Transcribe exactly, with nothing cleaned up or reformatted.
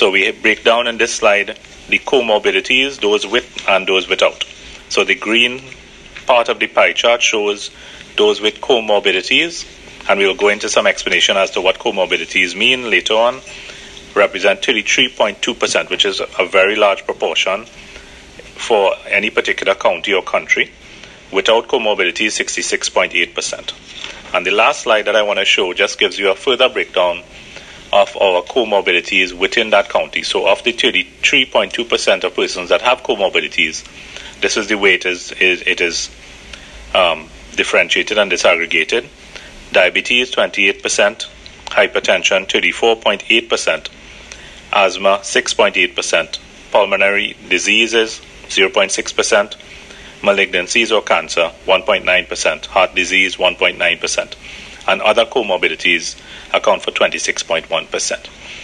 So we break down in this slide the comorbidities, those with and those without. So the green part of the pie chart shows those with comorbidities, and we will go into some explanation as to what comorbidities mean later on. Represent thirty-three point two percent, which is a very large proportion for any particular county or country. Without comorbidities, sixty-six point eight percent. And the last slide that I want to show just gives you a further breakdown of our comorbidities within that county. So of the thirty-three point two percent of persons that have comorbidities, this is the way it is, it is um, differentiated and disaggregated. Diabetes, twenty-eight percent. Hypertension, thirty-four point eight percent. Asthma, six point eight percent. Pulmonary diseases, zero point six percent. Malignancies or cancer, one point nine percent. Heart disease, one point nine percent. And other comorbidities account for twenty-six point one percent.